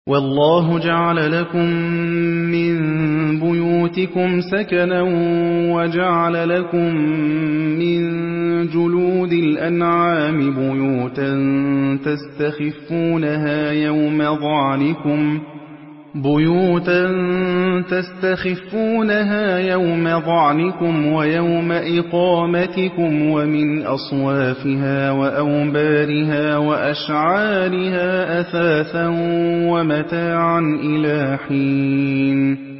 وَاللَّهُ جَعَلَ لَكُم مِّن بُيُوتِكُمْ سَكَنًا وَجَعَلَ لَكُم مِّن جُلُودِ الْأَنْعَامِ بُيُوتًا تَسْتَخِفُّونَهَا يَوْمَ ظَعْنِكُمْ وَيَوْمَ إِقَامَتِكُمْ وَمِنْ أَصْوَافِهَا وَأَوْبَارِهَا وَأَشْعَارِهَا أَثَاثًا وَمَتَاعًا إِلَىٰ حِينٍ